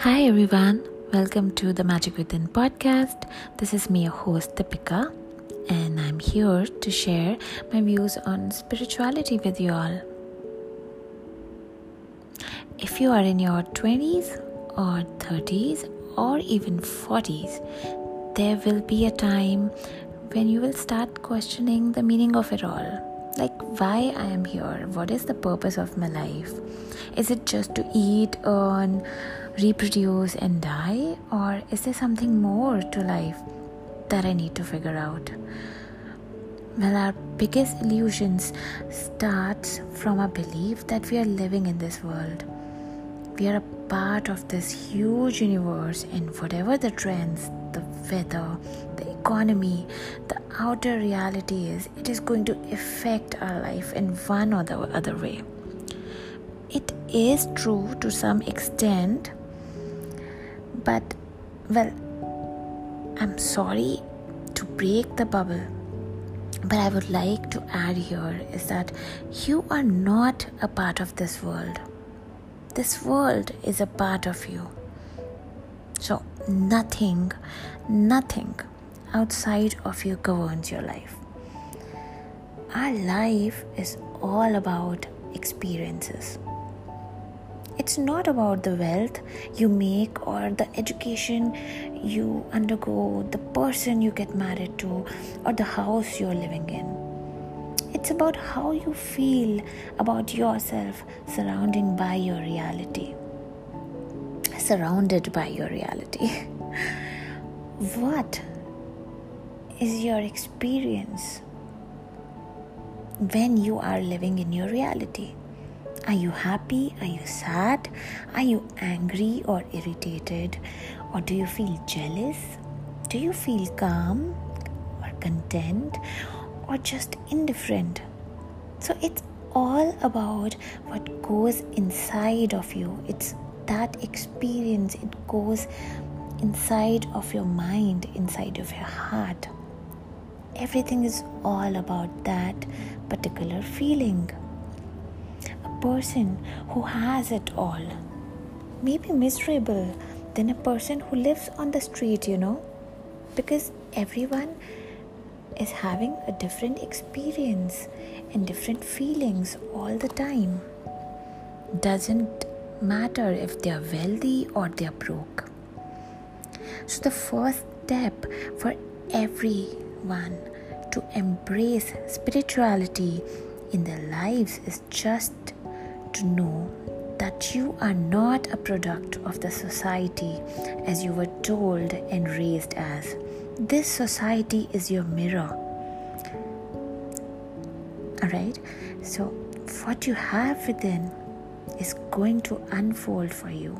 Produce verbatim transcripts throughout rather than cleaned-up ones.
Hi everyone, welcome to the Magic Within podcast. This is me, your host Deepika, and I'm here to share my views on spirituality with you all. If you are in your twenties or thirties or even forties, there will be a time when you will start questioning the meaning of it all. Like, why I am here? What is the purpose of my life? Is it just to eat, earn, reproduce and die? Or is there something more to life that I need to figure out? Well, our biggest illusions starts from a belief that we are living in this world. We are a part of this huge universe, and whatever the trends, the weather, the economy, the outer reality is, it is going to affect our life in one or the other way. It is true to some extent, but well, I'm sorry to break the bubble, but I would like to add here is that you are not a part of this world. This world is a part of you. So nothing, nothing outside of you governs your life. Our life is all about experiences. It's not about the wealth you make or the education you undergo, the person you get married to, or the house you're living in. It's about how you feel about yourself surrounding by your reality. Surrounded by your reality. What is your experience when you are living in your reality? Are you happy? Are you sad? Are you angry or irritated? Or do you feel jealous? Do you feel calm or content or just indifferent? So it's all about what goes inside of you. It's that experience. It goes inside of your mind, inside of your heart. Everything is all about that particular feeling. A person who has it all may be miserable than a person who lives on the street, you know, because everyone is having a different experience and different feelings all the time. Doesn't matter if they are wealthy or they are broke. So the first step for everyone to embrace spirituality in their lives is just to know that you are not a product of the society as you were told and raised as. This society is your mirror. Alright? So what you have within is going to unfold for you.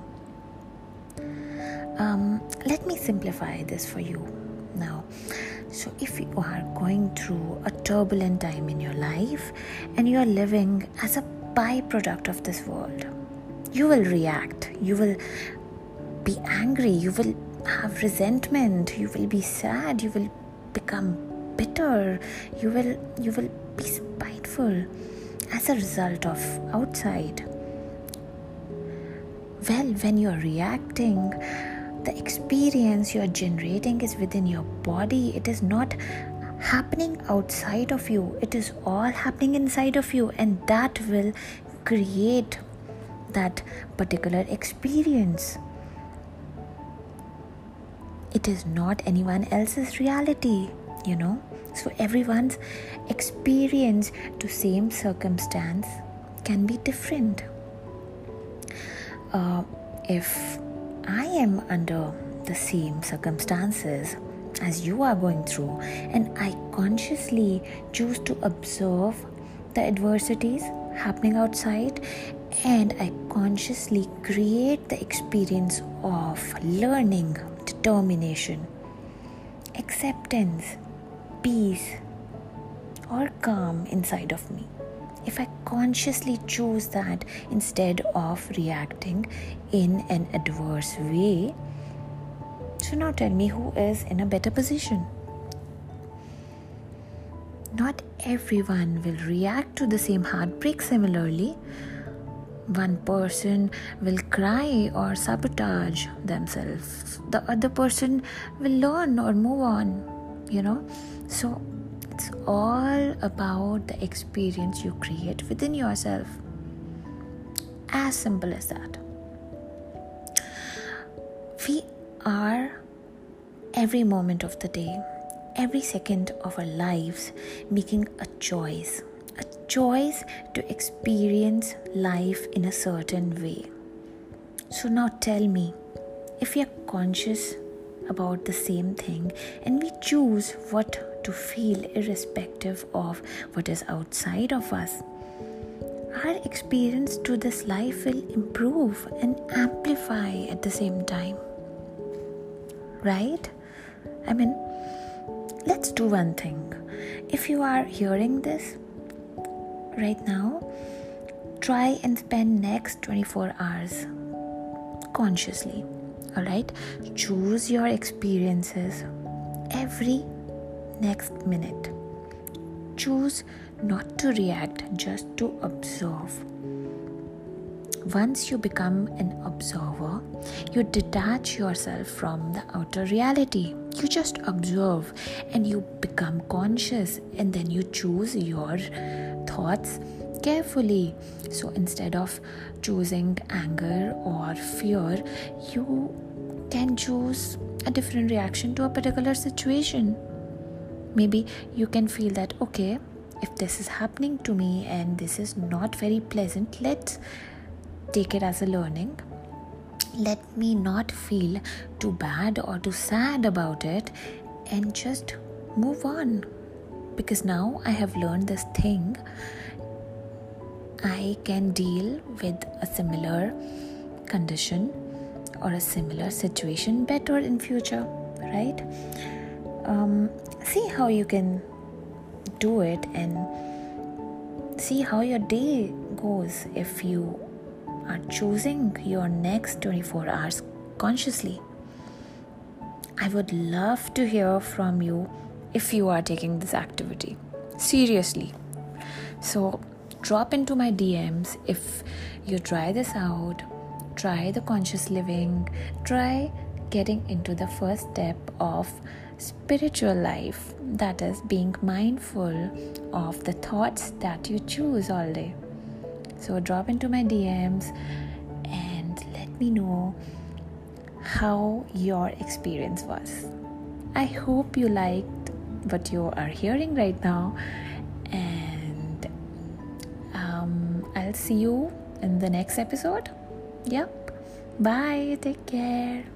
Um, let me simplify this for you now. So if you are going through a turbulent time in your life and you are living as a byproduct of this world, you will react, you will be angry, you will have resentment, you will be sad, you will become bitter, you will you will be spiteful as a result of outside. Well, when you're reacting, the experience you're generating is within your body. It is not happening outside of you. It is all happening inside of you, and that will create that particular experience. It is not anyone else's reality, you know. So everyone's experience to same circumstance can be different. Uh, if I am under the same circumstances as you are going through, and I consciously choose to observe the adversities happening outside, and I consciously create the experience of learning, determination, acceptance, peace, or calm inside of me. If I consciously choose that instead of reacting in an adverse way, so now tell me who is in a better position. Not everyone will react to the same heartbreak similarly, One person will cry or sabotage themselves. The other person will learn or move on, you know. So it's all about the experience you create within yourself. As simple as that. We are every moment of the day, every second of our lives making a choice. A choice to experience life in a certain way. So now tell me, if we are conscious about the same thing and we choose what to feel irrespective of what is outside of us, our experience to this life will improve and amplify at the same time. Right? I mean, let's do one thing. If you are hearing this right now, try and spend next twenty-four hours consciously. Alright? Choose your experiences every next minute. Choose not to react, just to observe. Once you become an observer, you detach yourself from the outer reality. You just observe and you become conscious, and then you choose your thoughts carefully. So instead of choosing anger or fear, you can choose a different reaction to a particular situation. Maybe you can feel that, okay, if this is happening to me and this is not very pleasant, let's take it as a learning. Let me not feel too bad or too sad about it and just move on. Because now I have learned this thing, I can deal with a similar condition or a similar situation better in future, right? Um, see how you can do it and see how your day goes if you are choosing your next twenty-four hours consciously. I would love to hear from you if you are taking this activity seriously. So drop into my D Ms if you try this out. Try the conscious living. Try getting into the first step of spiritual life, that is being mindful of the thoughts that you choose all day. So drop into my D Ms and let me know how your experience was. I hope you liked what you are hearing right now, and um, I'll see you in the next episode. Yep. Bye. Take care.